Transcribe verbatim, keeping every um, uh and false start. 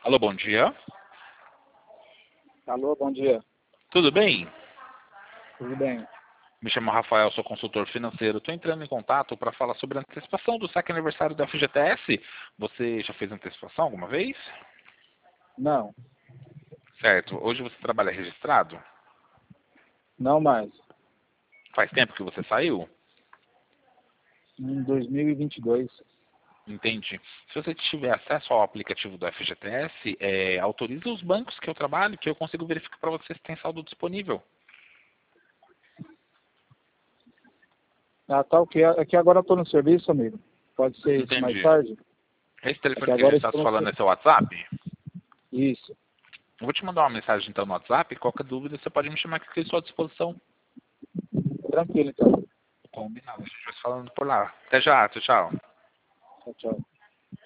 Alô, bom dia. Alô, bom dia. Tudo bem? Tudo bem? Me chamo Rafael, sou consultor financeiro. Estou entrando em contato para falar sobre a antecipação do saque aniversário da F G T S. Você já fez antecipação alguma vez? Não, Certo. Hoje você trabalha registrado? não mais. Faz tempo que você saiu? Em dois mil e vinte e dois. Entendi. Se você tiver acesso ao aplicativo do F G T S, é, autorize os bancos que eu trabalho, que eu consigo verificar para você se tem saldo disponível. Ah, tá ok. Aqui agora eu estou no serviço, amigo. Pode ser isso mais Entendi. tarde? Esse Aqui telefone que a agora gente eu está estou no falando é serviço. seu WhatsApp? Isso. Eu vou te mandar uma mensagem então no WhatsApp. Qualquer dúvida você pode me chamar que eu estou à sua disposição. Tranquilo, então. Combinado. A gente vai se falando por lá. Até já. Tchau, tchau. Tchau, tchau.